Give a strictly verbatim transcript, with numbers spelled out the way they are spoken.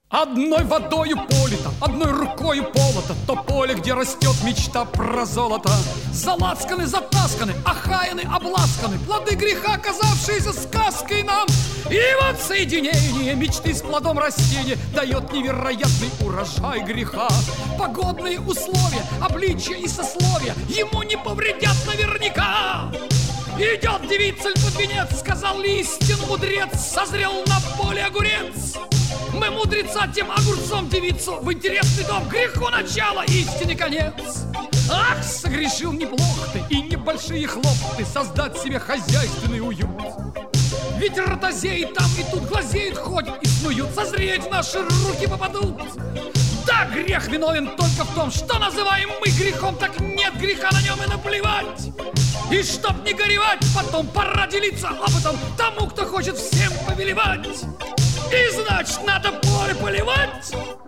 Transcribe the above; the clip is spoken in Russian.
Одной водою полито, одной рукою полото, то поле, где растет мечта про золото. Залацканы, затасканы, охаяны, обласканы, плоды греха, казавшиеся сказкой нам. И вот соединение мечты с плодом растения дает невероятный урожай греха. Погодные условия, обличия и сословия ему не повредят наверняка. Идет девица под венец, сказал истин мудрец, созрел на поле огурец. Мы мудреца тем огурцом девицу в интересный дом, греху начало, истине конец. Ах, согрешил неплохо ты и небольшие хлопоты создать себе хозяйственный уют. Ведь ротозеи там и тут глазеют, ходят и снуют, созреть в наши руки попадут. Да, грех виновен только в том, что называем мы грехом, так нет греха на нем и наплевать. И чтоб не горевать, потом пора делиться опытом тому, кто хочет всем повелевать. И значит, надо поле поливать.